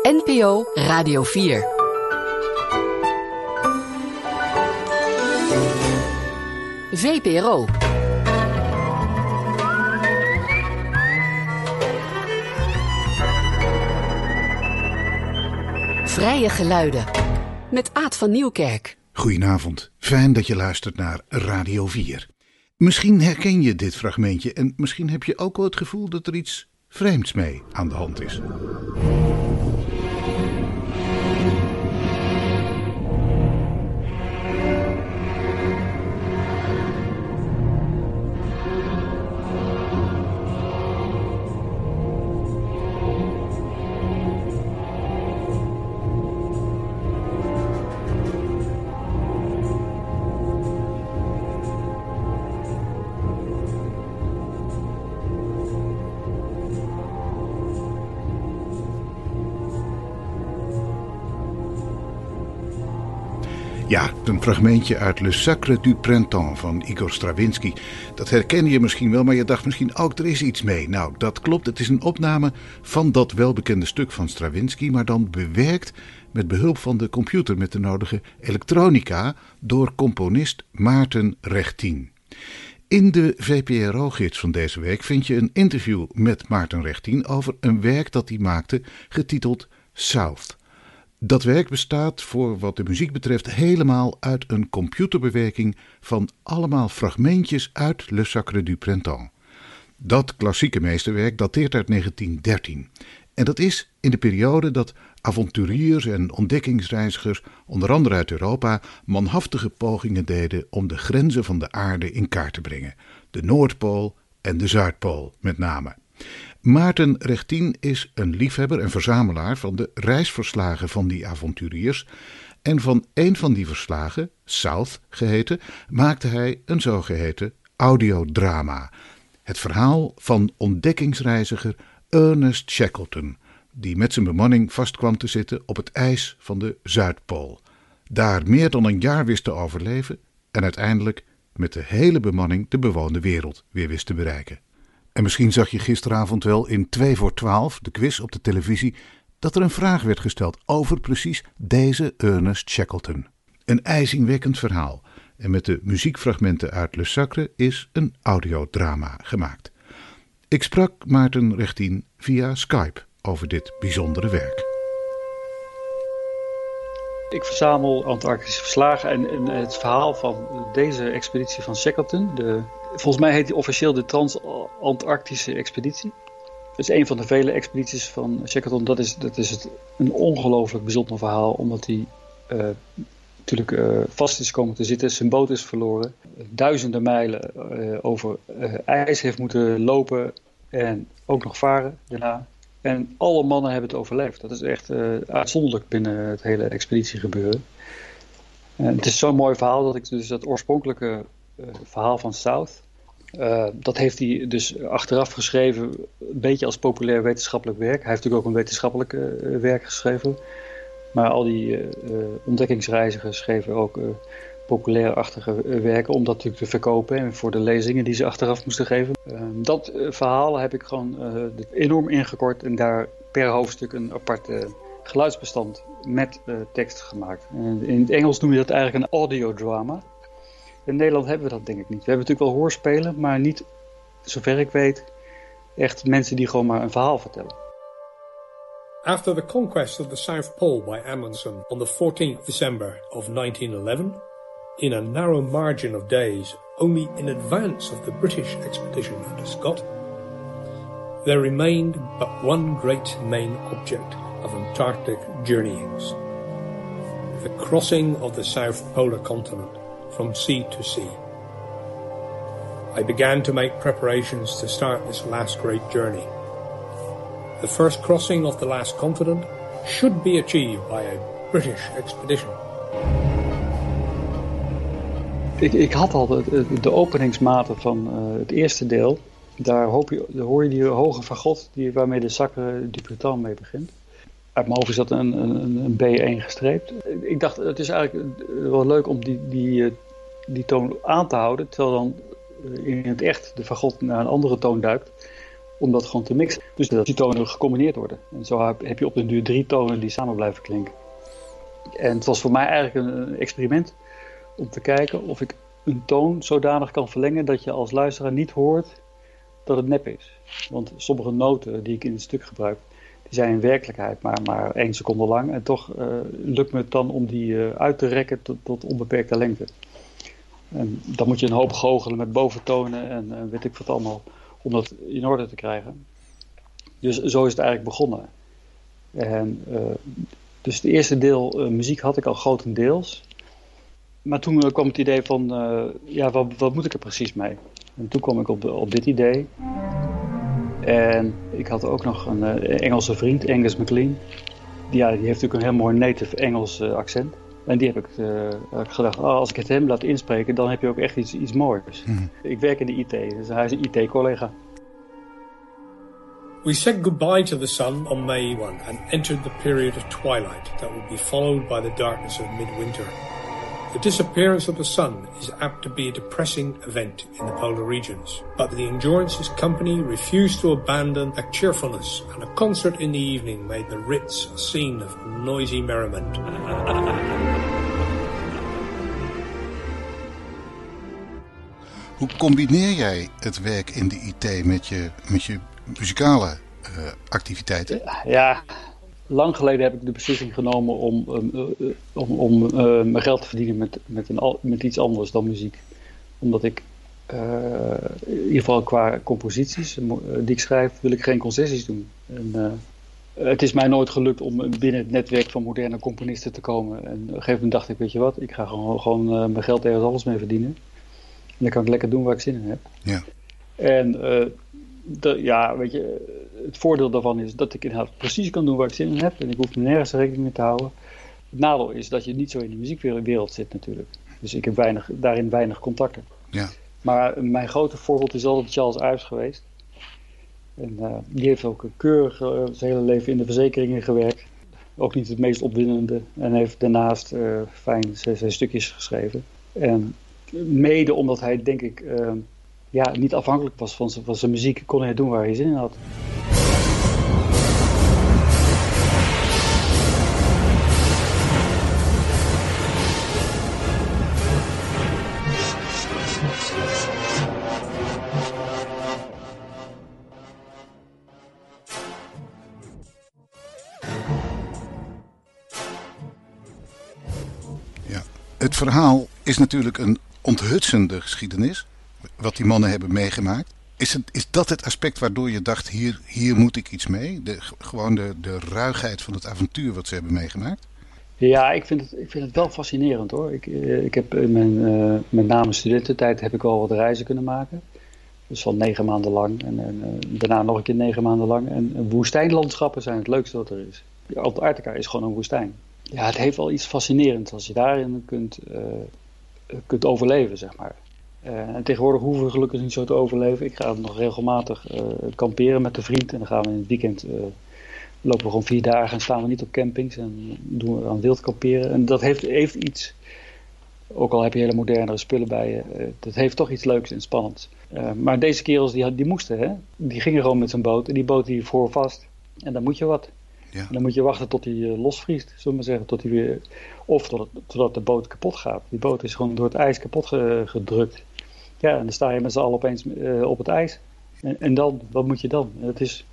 NPO Radio 4. VPRO. Vrije geluiden. Met Aad van Nieuwkerk. Goedenavond, fijn dat je luistert naar Radio 4. Misschien herken je dit fragmentje en misschien heb je ook wel het gevoel dat er iets vreemds mee aan de hand is. Ja, een fragmentje uit Le Sacre du Printemps van Igor Stravinsky. Dat herken je misschien wel, maar je dacht misschien ook, er is iets mee. Nou, dat klopt. Het is een opname van dat welbekende stuk van Stravinsky, maar dan bewerkt met behulp van de computer met de nodige elektronica door componist Maarten Rechtin. In de VPRO-gids van deze week vind je een interview met Maarten Rechtin over een werk dat hij maakte getiteld South. Dat werk bestaat, voor wat de muziek betreft, helemaal uit een computerbewerking van allemaal fragmentjes uit Le Sacre du Printemps. Dat klassieke meesterwerk dateert uit 1913. En dat is in de periode dat avonturiers en ontdekkingsreizigers, onder andere uit Europa, manhaftige pogingen deden om de grenzen van de aarde in kaart te brengen. De Noordpool en de Zuidpool met name. Maarten Rechtin is een liefhebber en verzamelaar van de reisverslagen van die avonturiers. En van een van die verslagen, South geheten, maakte hij een zogeheten audiodrama. Het verhaal van ontdekkingsreiziger Ernest Shackleton, die met zijn bemanning vast kwam te zitten op het ijs van de Zuidpool. Daar meer dan een jaar wist te overleven en uiteindelijk met de hele bemanning de bewoonde wereld weer wist te bereiken. En misschien zag je gisteravond wel in 2 voor 12, de quiz op de televisie, dat er een vraag werd gesteld over precies deze Ernest Shackleton. Een ijzingwekkend verhaal. En met de muziekfragmenten uit Le Sacre is een audiodrama gemaakt. Ik sprak Maarten Rechtin via Skype over dit bijzondere werk. Ik verzamel Antarctische verslagen en het verhaal van deze expeditie van Shackleton. Volgens mij heet die officieel de Trans-Antarctische expeditie. Dat is een van de vele expedities van Shackleton. Dat is een ongelooflijk bijzonder verhaal, omdat hij natuurlijk vast is komen te zitten. Zijn boot is verloren. Duizenden mijlen over ijs heeft moeten lopen en ook nog varen daarna. En alle mannen hebben het overleefd. Dat is echt uitzonderlijk binnen het hele expeditiegebeuren. En het is zo'n mooi verhaal dat ik dus dat oorspronkelijke verhaal van South, dat heeft hij dus achteraf geschreven, een beetje als populair wetenschappelijk werk. Hij heeft natuurlijk ook een wetenschappelijk werk geschreven. Maar al die ontdekkingsreizigers schreven ook populairachtige werken om dat natuurlijk te verkopen en voor de lezingen die ze achteraf moesten geven. Dat verhaal heb ik gewoon enorm ingekort en daar per hoofdstuk een apart geluidsbestand met tekst gemaakt. En in het Engels noem je dat eigenlijk een audiodrama. In Nederland hebben we dat denk ik niet. We hebben natuurlijk wel hoorspelen, maar niet, zover ik weet, echt mensen die gewoon maar een verhaal vertellen. After the conquest of the South Pole by Amundsen on the 14th December of 1911, in a narrow margin of days, only in advance of the British expedition under Scott, there remained but one great main object of Antarctic journeyings: the crossing of the South Polar Continent from sea to sea. I began to make preparations to start this last great journey. The first crossing of the last continent should be achieved by a British expedition. Ik had al de openingsmaten van het eerste deel. Daar hoor je die hoge fagot waarmee de Sacre du Printemps mee begint. Uit mijn hoofd is dat een B1 gestreept. Ik dacht, het is eigenlijk wel leuk om die toon aan te houden, terwijl dan in het echt de fagot naar een andere toon duikt. om dat gewoon te mixen. Dus dat die tonen gecombineerd worden. En zo heb je op den duur 3 tonen die samen blijven klinken. En het was voor mij eigenlijk een experiment om te kijken of ik een toon zodanig kan verlengen dat je als luisteraar niet hoort dat het nep is. Want sommige noten die ik in het stuk gebruik, die zijn in werkelijkheid maar 1 seconde lang. En toch lukt me het dan om die uit te rekken tot onbeperkte lengte. En dan moet je een hoop goochelen met boventonen en weet ik wat allemaal, om dat in orde te krijgen. Dus zo is het eigenlijk begonnen. En dus het eerste deel muziek had ik al grotendeels. Maar toen kwam het idee van, wat moet ik er precies mee? En toen kwam ik op dit idee. En ik had ook nog een Engelse vriend, Angus MacLean. Die heeft natuurlijk een heel mooi native Engels accent. En die heb ik gedacht, als ik het hem laat inspreken, dan heb je ook echt iets moois. Mm-hmm. Ik werk in de IT, dus hij is een IT-collega. We said goodbye to the sun on May 1 and entered the period of twilight that would be followed by the darkness of midwinter. The disappearance of the sun is apt to be a depressing event in the polar regions, but the Endurance's company refused to abandon their cheerfulness, and a concert in the evening made the Ritz a scene of noisy merriment. Hoe combineer jij het werk in de IT met je muzikale activiteiten? Ja, lang geleden heb ik de beslissing genomen om mijn geld te verdienen met iets anders dan muziek. Omdat ik, in ieder geval qua composities die ik schrijf, wil ik geen concessies doen. En, het is mij nooit gelukt om binnen het netwerk van moderne componisten te komen. En op een gegeven moment dacht ik, weet je wat, ik ga gewoon mijn geld ergens anders mee verdienen. En dan kan ik lekker doen waar ik zin in heb. Ja. En weet je, het voordeel daarvan is dat ik inderdaad precies kan doen waar ik zin in heb. En ik hoef me nergens rekening mee te houden. Het nadeel is dat je niet zo in de muziekwereld zit natuurlijk. Dus ik heb daarin weinig contacten. Ja. Maar mijn grote voorbeeld is altijd Charles Ives geweest. En die heeft ook keurig zijn hele leven in de verzekeringen gewerkt. Ook niet het meest opwindende. En heeft daarnaast fijn zijn stukjes geschreven. En mede omdat hij, denk ik, niet afhankelijk was van zijn muziek, kon hij doen waar hij zin in had. Ja, het verhaal is natuurlijk een onthutsende geschiedenis, wat die mannen hebben meegemaakt. Is dat het aspect waardoor je dacht, hier moet ik iets mee? Gewoon de ruigheid van het avontuur wat ze hebben meegemaakt? Ja, ik vind het wel fascinerend hoor. Ik heb in met name studententijd heb ik wel wat reizen kunnen maken. Dus van 9 maanden lang en daarna nog een keer 9 maanden lang. En woestijnlandschappen zijn het leukste wat er is. Antarctica is gewoon een woestijn. Ja, het heeft wel iets fascinerends als je daarin kunt overleven, zeg maar. En tegenwoordig hoeven we gelukkig niet zo te overleven. Ik ga nog regelmatig kamperen met een vriend. En dan gaan we in het weekend, lopen we gewoon 4 dagen en staan we niet op campings. En doen we aan wild kamperen. En dat heeft iets, ook al heb je hele moderne spullen bij je. Dat heeft toch iets leuks en spannends. Maar deze kerels die moesten, hè. Die gingen gewoon met zijn boot. En die boot die voor vast. En dan moet je wat. Ja. En dan moet je wachten tot hij losvriest, zullen we maar zeggen. Tot hij weer, of totdat de boot kapot gaat. Die boot is gewoon door het ijs kapot gedrukt. Ja, en dan sta je met z'n allen opeens op het ijs. En dan, wat moet je dan? Het is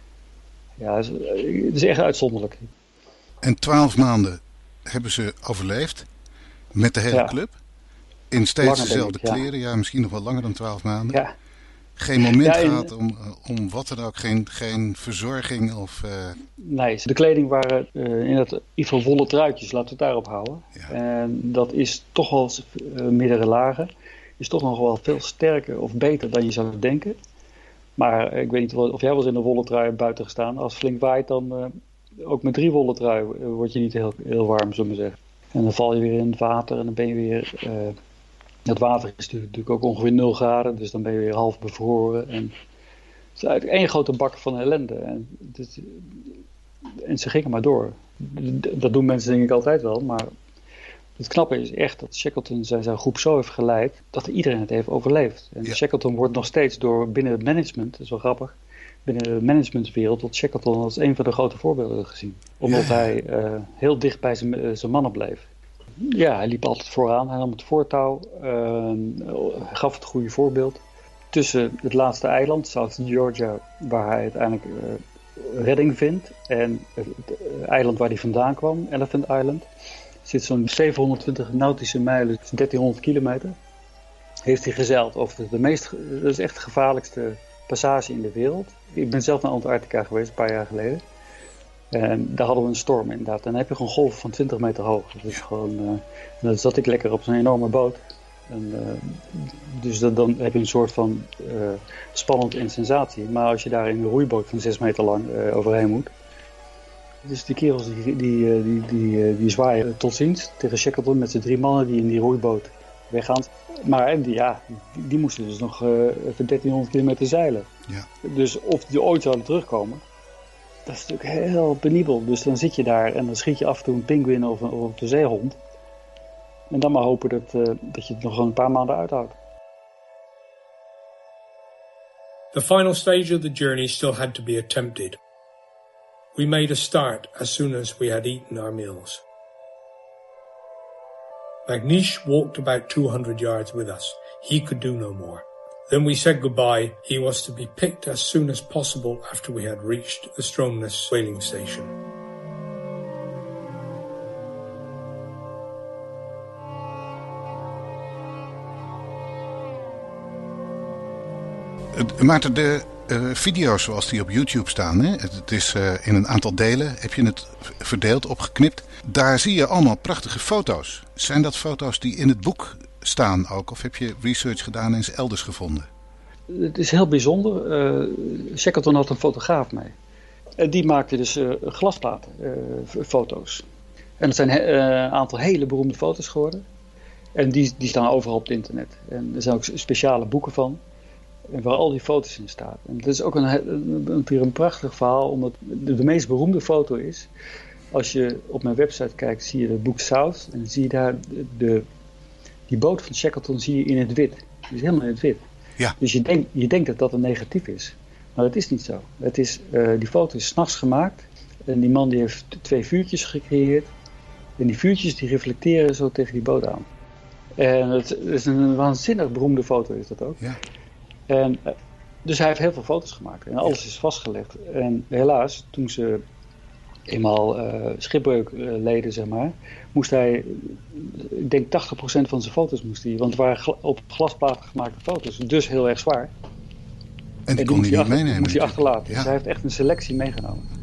echt uitzonderlijk. En 12 maanden hebben ze overleefd met de hele club. In steeds langer, dezelfde ik, kleren. Ja, misschien nog wel langer dan 12 maanden. Ja. Geen moment gehad om wat dan ook. Geen verzorging of... Nee, de kleding waren in ieder geval wollen truitjes. Laten we het daarop houden. Ja. En dat is toch wel meerdere lagen. Is toch nog wel veel sterker of beter dan je zou denken. Maar ik weet niet of jij wel eens in een wollen trui buiten gestaan. Als het flink waait, dan ook met 3 wollen trui word je niet heel warm, zullen we zeggen. En dan val je weer in het water en dan ben je weer... het water is natuurlijk ook ongeveer 0 graden, dus dan ben je weer half bevroren. En het is eigenlijk één grote bak van ellende. En ze gingen maar door. Dat doen mensen denk ik altijd wel, maar... Het knappe is echt dat Shackleton zijn groep zo heeft geleid dat iedereen het heeft overleefd. En Shackleton wordt nog steeds binnen het management, dat is wel grappig, binnen de managementwereld wordt Shackleton als een van de grote voorbeelden gezien. Omdat hij heel dicht bij zijn mannen bleef. Ja, hij liep altijd vooraan, hij nam het voortouw, gaf het goede voorbeeld. Tussen het laatste eiland, South Georgia, waar hij uiteindelijk redding vindt, en het eiland waar hij vandaan kwam, Elephant Island, zit zo'n 720 nautische mijlen, 1300 kilometer. Heeft hij gezeild over dat is echt de gevaarlijkste passage in de wereld. Ik ben zelf naar Antarctica geweest, een paar jaar geleden. En daar hadden we een storm inderdaad. En dan heb je gewoon golven van 20 meter hoog. Dat is gewoon, dan zat ik lekker op zo'n enorme boot. Dus dan heb je een soort van spannend en sensatie. Maar als je daar in een roeiboot van 6 meter lang overheen moet. Dus die kerels die zwaaien tot ziens tegen Shackleton met zijn 3 mannen die in die roeiboot weggaan. Maar die moesten dus nog even 1300 kilometer zeilen. Ja. Dus of die ooit zouden terugkomen, dat is natuurlijk heel penibel. Dus dan zit je daar en dan schiet je af en toe een pinguïn of een zeehond. En dan maar hopen dat je het nog een paar maanden uithoudt. The final stage of the journey still had to be attempted. We made a start as soon as we had eaten our meals. Macnish walked about 200 yards with us. He could do no more. Then we said goodbye. He was to be picked as soon as possible after we had reached the Stromness whaling station. Maarten, de video's zoals die op YouTube staan, hè? Het is in een aantal delen, heb je het verdeeld, opgeknipt. Daar zie je allemaal prachtige foto's. Zijn dat foto's die in het boek staan ook? Of heb je research gedaan en ze elders gevonden? Het is heel bijzonder. Shackleton had een fotograaf mee. En die maakte dus glasplaten, foto's. En het zijn een aantal hele beroemde foto's geworden. En die staan overal op het internet. En er zijn ook speciale boeken van. Waar al die foto's in staan. En het is ook een prachtig verhaal, omdat de meest beroemde foto is. Als je op mijn website kijkt, zie je het boek South. En dan zie je daar die boot van Shackleton zie je in het wit. Die is helemaal in het wit. Ja. Dus je denkt dat dat een negatief is. Maar dat is niet zo. Die foto is 's nachts gemaakt. En die man die heeft 2 vuurtjes gecreëerd. En die vuurtjes die reflecteren zo tegen die boot aan. En het is een waanzinnig beroemde foto is dat ook. Ja. En, dus hij heeft heel veel foto's gemaakt. En alles is vastgelegd. En helaas, toen ze eenmaal schipbreuk leden, zeg maar, moest hij, ik denk 80% van zijn foto's moest hij, want het waren op glasplaten gemaakte foto's, dus heel erg zwaar. En die kon hij niet meenemen. Moest hij achterlaten. Ja. Dus hij heeft echt een selectie meegenomen.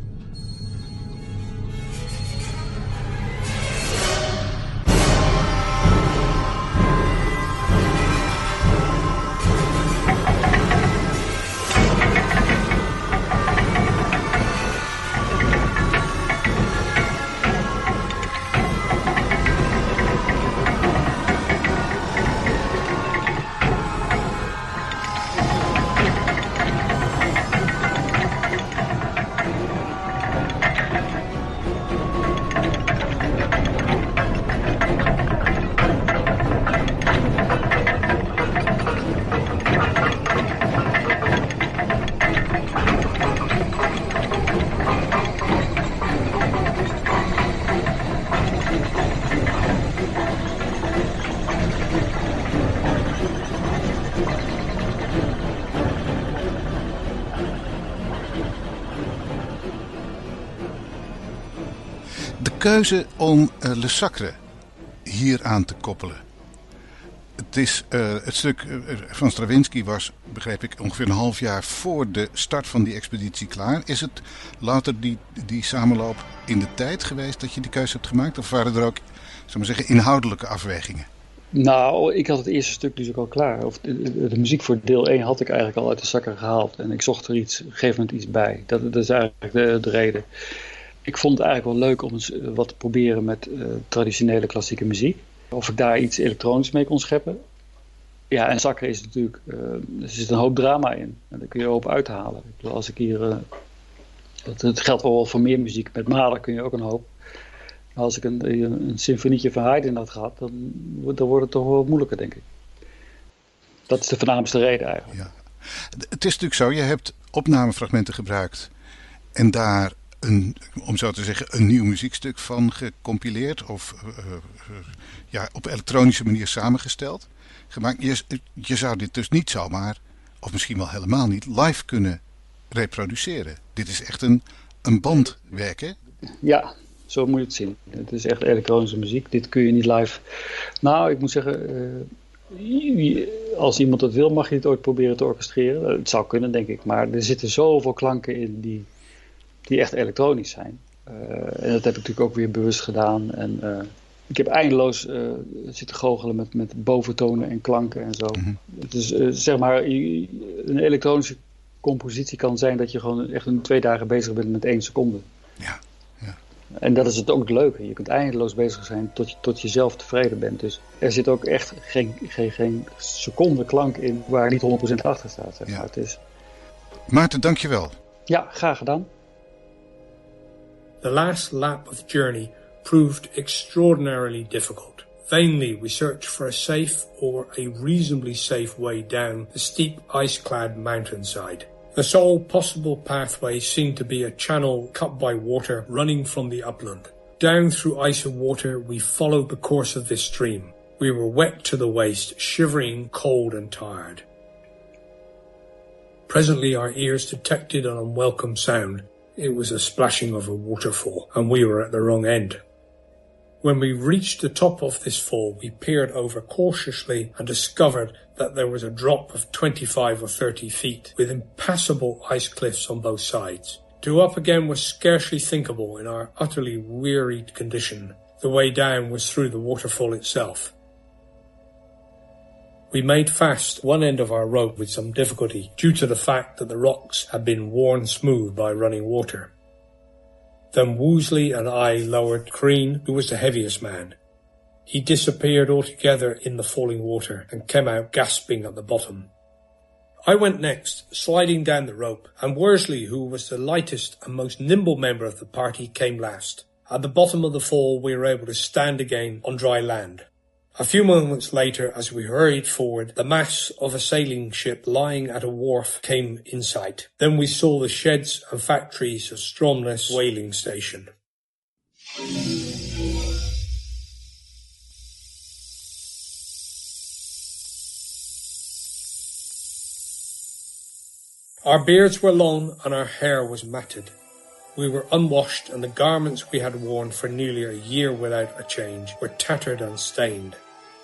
De keuze om Le Sacre hier aan te koppelen. Het stuk van Stravinsky was, begreep ik, ongeveer een half jaar voor de start van die expeditie klaar. Is het later die samenloop in de tijd geweest dat je die keuze hebt gemaakt? Of waren er ook, zou maar zeggen, inhoudelijke afwegingen? Nou, ik had het eerste stuk dus ook al klaar. De muziek voor deel 1 had ik eigenlijk al uit de zakken gehaald. En ik zocht er op een gegeven moment iets bij. Dat is eigenlijk de reden. Ik vond het eigenlijk wel leuk om eens wat te proberen met traditionele klassieke muziek. Of ik daar iets elektronisch mee kon scheppen. Ja, en Sacre is natuurlijk, er zit een hoop drama in. En daar kun je een hoop uithalen. Ik bedoel, als ik hier, het geldt wel voor meer muziek. Met Mahler kun je ook een hoop. Maar als ik een symfonietje van Haydn had gehad, dan wordt het toch wel moeilijker, denk ik. Dat is de voornaamste reden eigenlijk. Ja. Het is natuurlijk zo, je hebt opnamefragmenten gebruikt en daar om zo te zeggen, een nieuw muziekstuk van gecompileerd of op elektronische manier samengesteld, gemaakt. Je zou dit dus niet zomaar, of misschien wel helemaal niet, live kunnen reproduceren. Dit is echt een bandwerk, hè? Ja, zo moet je het zien. Het is echt elektronische muziek. Dit kun je niet live. Nou, ik moet zeggen, als iemand dat wil, mag je het ooit proberen te orchestreren. Het zou kunnen, denk ik. Maar er zitten zoveel klanken in die echt elektronisch zijn. En dat heb ik natuurlijk ook weer bewust gedaan. En ik heb eindeloos zitten goochelen met boventonen en klanken en zo. Mm-hmm. Het is zeg maar, een elektronische compositie kan zijn dat je gewoon echt 2 dagen bezig bent met 1 seconde. Ja. En dat is het ook het leuke. Je kunt eindeloos bezig zijn tot je zelf tevreden bent. Dus er zit ook echt geen seconde klank in waar niet 100% achter staat. Zeg maar. Het is... Maarten, dankjewel. Ja, graag gedaan. The last lap of the journey proved extraordinarily difficult. Vainly we searched for a safe or a reasonably safe way down the steep ice-clad mountainside. The sole possible pathway seemed to be a channel cut by water running from the upland. Down through ice and water we followed the course of this stream. We were wet to the waist, shivering, cold and tired. Presently our ears detected an unwelcome sound. It was the splashing of a waterfall, and we were at the wrong end. When we reached the top of this fall, we peered over cautiously and discovered that there was a drop of 25 or 30 feet, with impassable ice cliffs on both sides. To go up again was scarcely thinkable in our utterly wearied condition. The way down was through the waterfall itself. We made fast one end of our rope with some difficulty, due to the fact that the rocks had been worn smooth by running water. Then Woosley and I lowered Crean, who was the heaviest man. He disappeared altogether in the falling water and came out gasping at the bottom. I went next, sliding down the rope, and Worsley, who was the lightest and most nimble member of the party, came last. At the bottom of the fall we were able to stand again on dry land. A few moments later, as we hurried forward, the mass of a sailing ship lying at a wharf came in sight. Then we saw the sheds and factories of Stromness whaling station. Our beards were long and our hair was matted. We were unwashed, and the garments we had worn for nearly a year without a change were tattered and stained.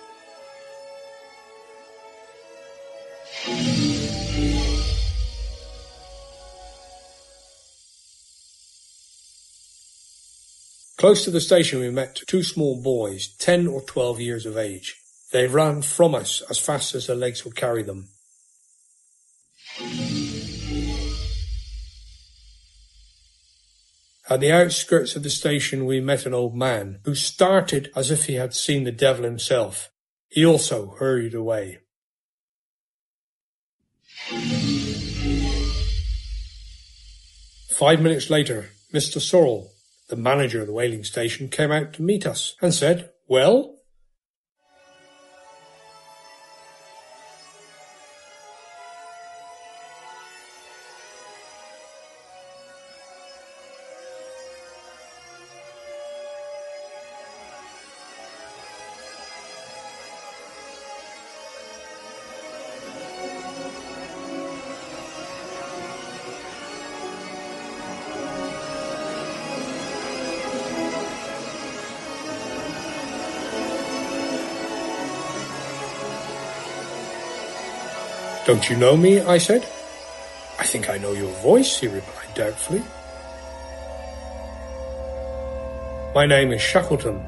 Close to the station we met 2 small boys, 10 or 12 years of age. They ran from us as fast as their legs would carry them. At the outskirts of the station we met an old man, who started as if he had seen the devil himself. He also hurried away. Five minutes later, Mr. Sorrell, the manager of the whaling station, came out to meet us and said, "Well?" "Don't you know me?" I said. "I think I know your voice," he replied doubtfully. "My name is Shackleton."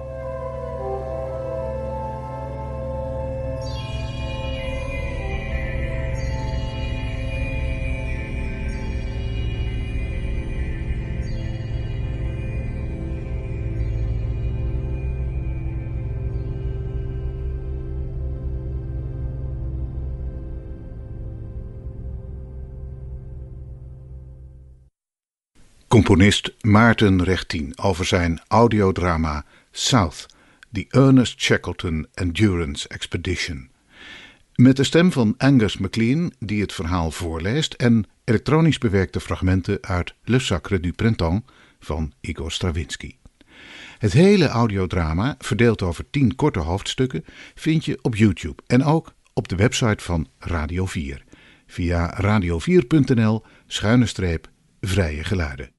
Componist Maarten Rechtien over zijn audiodrama South, The Ernest Shackleton Endurance Expedition. Met de stem van Angus MacLean, die het verhaal voorleest, en elektronisch bewerkte fragmenten uit Le Sacre du Printemps van Igor Stravinsky. Het hele audiodrama, verdeeld over 10 korte hoofdstukken, vind je op YouTube en ook op de website van Radio 4 via radio4.nl/vrije geluiden.